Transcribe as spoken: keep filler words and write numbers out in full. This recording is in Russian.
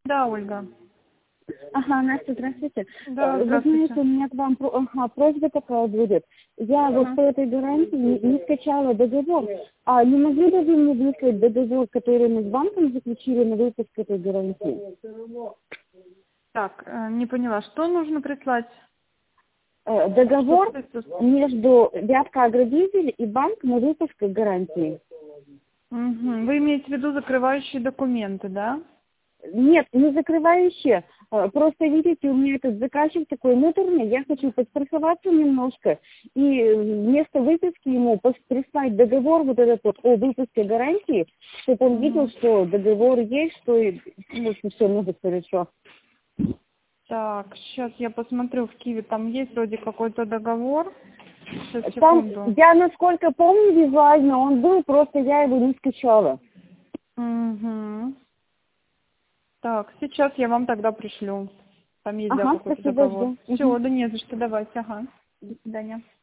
Да, Ольга. Ага, Настя, здравствуйте. Да, Вы здравствуйте. знаете, у меня к вам про- ага, просьба такая будет. Я вот Ага. по этой гарантии не, не скачала договор. А не могли бы вы мне выслать договор, который мы с банком заключили на выпуск этой гарантии? Так, э, не поняла, что нужно прислать? Э, Договор Что присутствует? между Вятка Агродизель и банк на выпуск гарантии. Мгм. Вы имеете в виду закрывающие документы, да? Нет, не закрывающие. Э, Просто, видите, у меня этот заказчик такой муторный, я хочу подстраховаться немножко. И э, вместо выписки ему пос- прислать договор вот этот вот о выпуске гарантии, чтобы он видел, Мгм. что договор есть, что и, ну, что все может хорошо. Так, сейчас я посмотрю в Киеве, там есть вроде какой-то договор. Сейчас, Там, секунду. я насколько помню визуально, он был, просто я его не скачала. Угу. Так, сейчас я вам тогда пришлю. Там есть, да, Ага, какой-то спасибо, договор. жду. Все, Мгм. да не за что, давайте, ага. До свидания.